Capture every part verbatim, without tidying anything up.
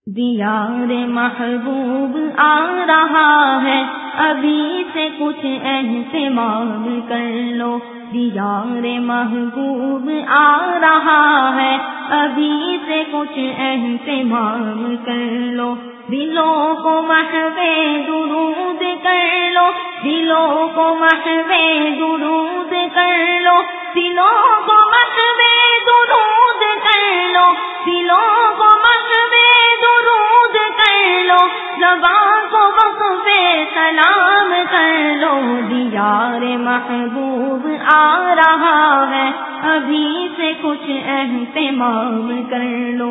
دیار محبوب آ رہا ہے، ابھی سے کچھ اہتمام کر لو۔ دیار محبوب آ رہا ہے، ابھی سے کچھ اہتمام کر لو۔ دلوں کو محو درود کر لو، دلوں کو محو درود کر لو، دلوں کو محو درود کر لو، دلوں کو محو درود کر لو، زبان کو وقف سلام کر لو۔ دیار محبوب آ رہا ہے، ابھی سے کچھ اہتمام کر لو۔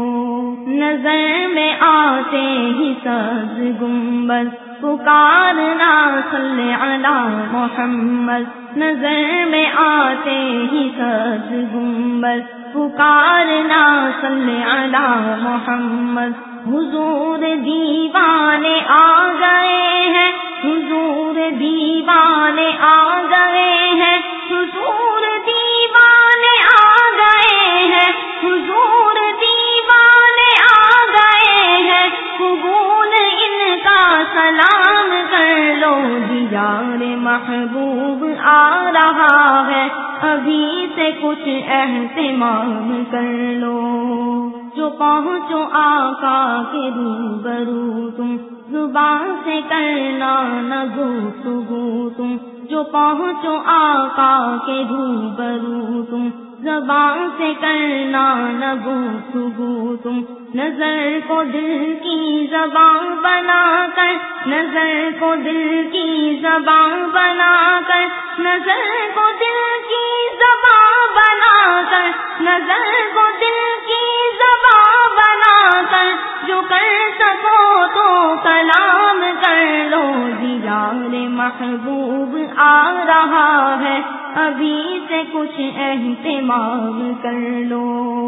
نظر میں آتے ہی سبز گنبد پکارنا صلی علی محمد، نظر میں آتے ہی سبز گنبد پکارنا صلی علی محمد۔ حضور دیوانے آ گئے ہیں، حضور دیوانے آ گئے ہیں، حضور دیوانے آ گئے ہیں، حضور دیوانے آ گئے ہیں، قبول ان کا سلام کر لو۔ دیار محبوب آ رہا ہے، ابھی سے کچھ اہتمام کر لو۔ جو پہنچو آقا کے روبرو تم، زبان سے کرنا نہ گفتگو تم، جو پہنچو آقا کے روبرو تم، زبان سے کرنا نہ گفتگو تم۔ نظر کو دل کی زبان بنا کر، نظر کو دل کی زبان بنا کر، نظر کو دل کی زبان بنا کر، نظر کو دل کی زبان بنا کر، جو کر سکو تو کلام کر لو۔ دیار محبوب آ رہا ہے، ابھی سے کچھ اہتمام کر لو۔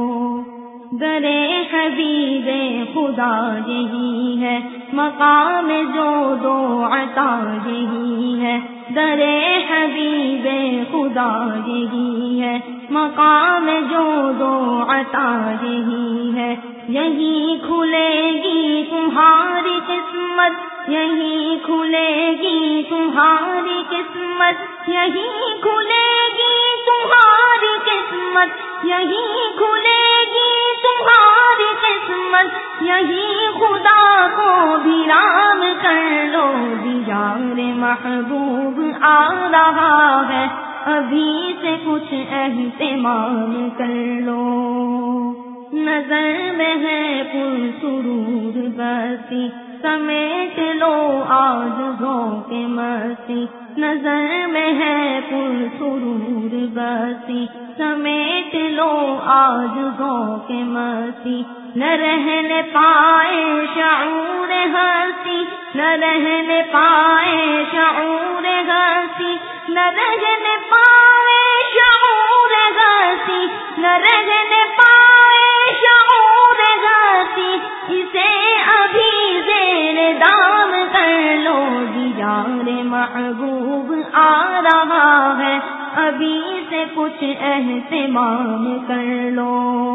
درے حبیب خدا یہی ہے، مقام جو دو عطا یہی ہے۔ درے حبیب خدا یہی ہے، مقام جو دو عطا یہی ہے۔ یہی کھلے گی تمہاری قسمت، یہی کھلے گی تمہاری قسمت، یہی کھلے گی تمہاری قسمت، یہی کھلے گی تمہاری قسمت، یہی خدا کو بھی رام کر لو۔ دیار محبوب آ رہا ہے، ابھی سے کچھ اہتمام کر لو۔ نظر میں ہے پر سرور بسی، سمیٹ لو آج ذوق مستی۔ نظر میں ہے پر سرور بسی، سمیٹ لو آج ذوق مستی۔ نہ رہنے پائے شعور ہستی، نہ رہنے پائے شعور ہستی، نہ رہنے پائے شعور ہستی، نہ رہنے پائے شعور ہستی، اسے ابھی زیر دام کر لو۔ دیار محبوب آ رہا ہے، ابھی سے کچھ اہتمام کر لو۔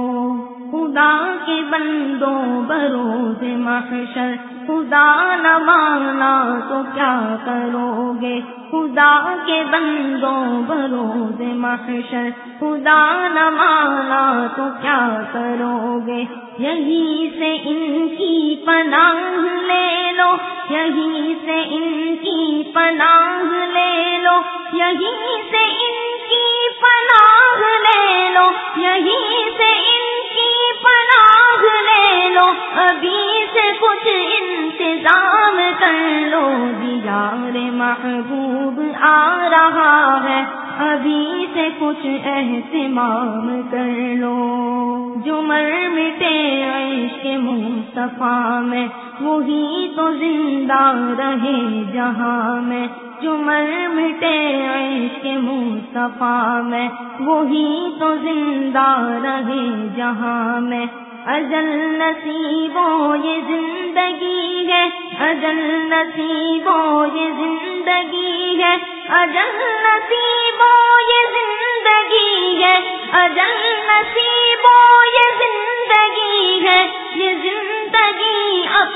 خدا کے بندوں بروز محشر، خدا نہ مانا تو کیا کرو گے؟ خدا کے بندوں بروز محشر، خدا نہ مانا تو کیا کرو گے؟ یہی سے ان کی پناہ لے لو، یہی سے ان کی پناہ لے لو، یہی سے ان کی پناہ لے لو، یہی سے ان کی پناہ لے لو، ابھی سے کچھ انتظام کر لو۔ دیار محبوب آ رہا ہے، ابھی سے کچھ اہتمام کر لو۔ جو مر مٹے عشق مصطفیٰ میں، وہی تو زندہ رہے جہاں میں۔ جو مر مٹے عشق مصطفیٰ میں، وہی تو زندہ رہے جہاں میں۔ اجل نصیبوں یہ زندگی ہے، اجل نصیبوں یہ زندگی ہے، اجل نصیبوں یہ زندگی ہے، اجل نصیبوں یہ زندگی ہے، یہ زندگی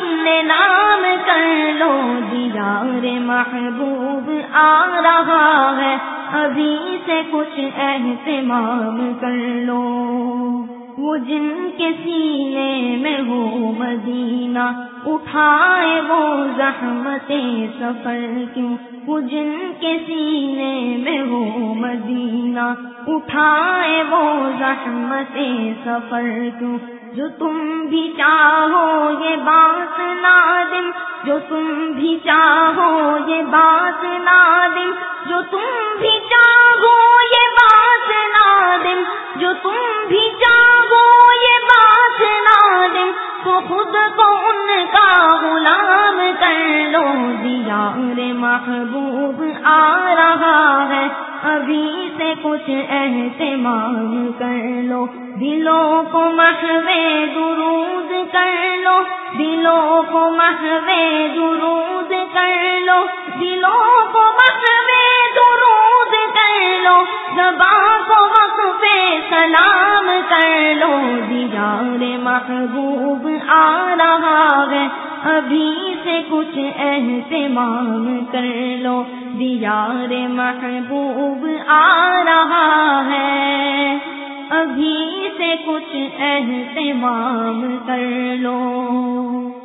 اپنے نام کر لو، دیدار محبوب آ رہا ہے، ابھی سے کچھ اہتمام کر لو۔ وہ جن کے سینے میں ہو مدینہ، اٹھائے وہ زحمت سفر کیوں؟ وہ جن کے سینے میں ہو مدینہ، اٹھائے وہ زحمت سفر کیوں؟ جو تم بھی چاہو یہ بات نادم، جو تم بھی چاہو یہ بات نادم، جو تم بھی چاہو یہ بات نادم، جو تم بھی چاہو یہ بات نادم، تو خود کو ان کا غلام کر لو، دیدار محبوب آ رہا ہے، ابھی سے کچھ اہتمام کر لو۔ دلوں کو محو درود کر لو، دلوں کو محو درود کر لو، دلوں کو محو درود کر لو، زبان کو وقف سلام کر لو، دیدار محبوب آ رہا ہے، ابھی سے کچھ اہتمام کر لو، دیدار محبوب آ رہا ہے، ابھی سے کچھ اہتمام کر لو۔